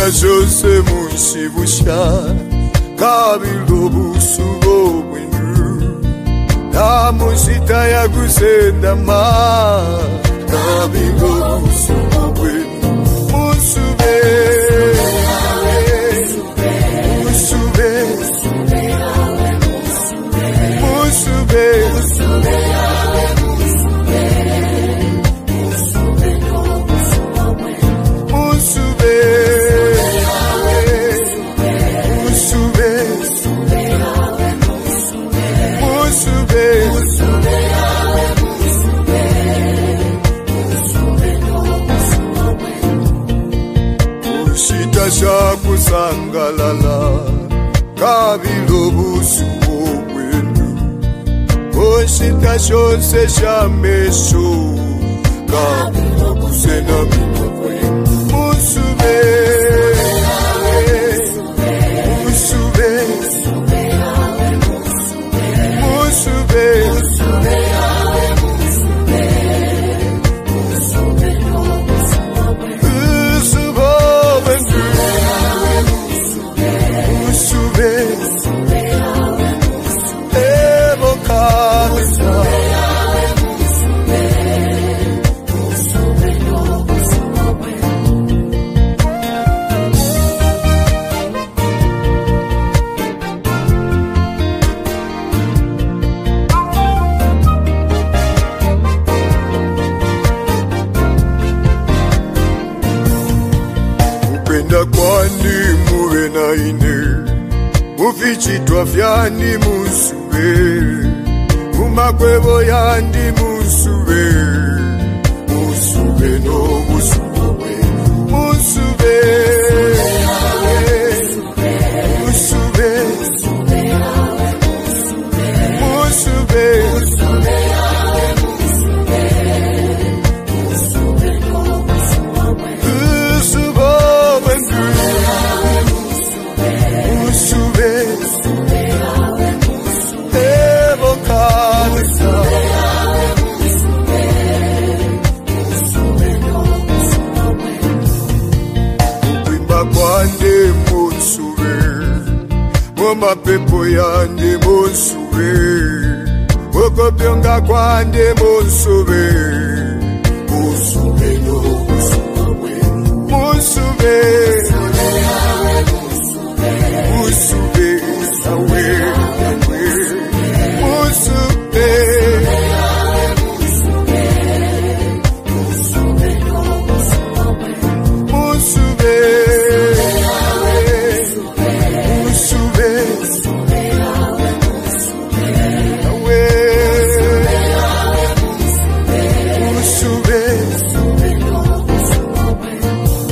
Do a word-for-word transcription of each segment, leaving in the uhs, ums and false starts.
jose munsibusha kabilo busubo winu namusita ya kusenda ma kabilo busubo winu musube musube musube musube Shakusangalala kabilo busubo wenu oshita shose shameso kabilo busena minokwe musube musube musube kwani muwe na ine ufichitwa vyani musube umakwebo yandi musube musube no musube musube musube musube kwande musube moma pepo yande musube okopyonga kwande musube musube no musube musube musube awe musube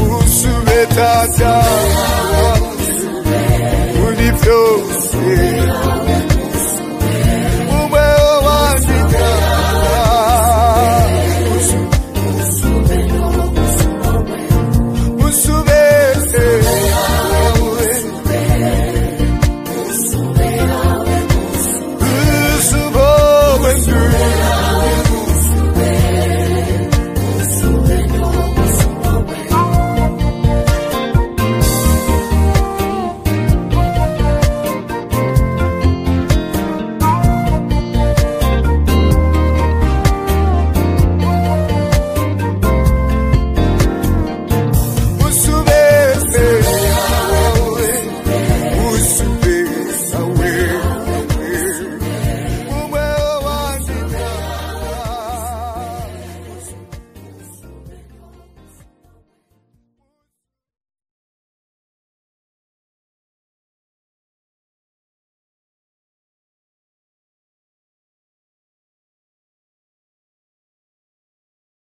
Tata, unifyo,